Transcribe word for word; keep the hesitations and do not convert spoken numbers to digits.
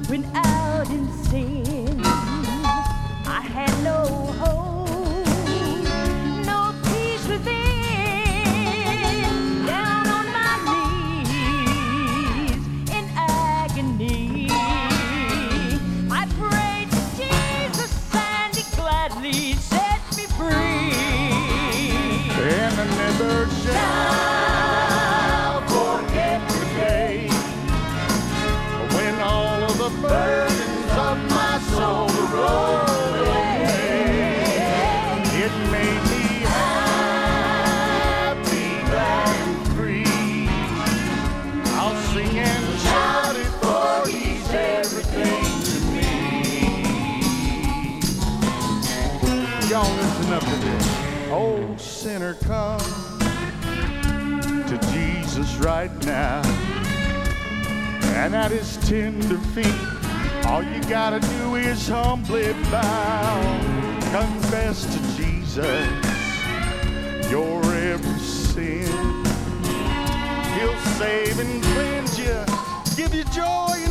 when out in sin I had no hope, no peace within. Down on my knees in agony, I prayed to Jesus and He gladly set me free. And I never shall forget the day when all of the burdens of my soul were rolled away. It made me happy and free. I'll sing and shout it, for He's everything to me. Y'all listen up to this. Oh, sinner, come to Jesus right now, and at His tender feet, all you gotta do is humbly bow. Confess to Jesus your every sin. He'll save and cleanse you, give you joy